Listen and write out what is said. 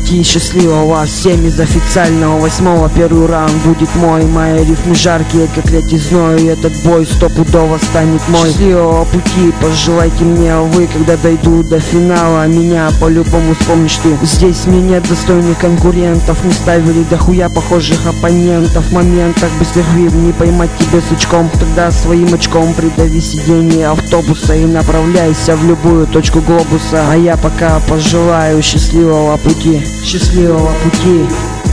пути счастливого. Всем из официального 8-го первый раунд будет мой. Мои рифмы жаркие, как летний зной, и этот бой стопудово станет мой. Счастливого пути пожелайте мне вы, когда дойду до финала. Меня по-любому вспомнишь ты. Здесь мне нет достойных конкурентов, не ставили дохуя похожих оппонентов. В моментах быстрых не поймать тебе с очком. Тогда своим очком придави сиденье автобуса и направляйся в любую точку глобуса. А я пока пожелаю счастливого пути. Счастливого пути.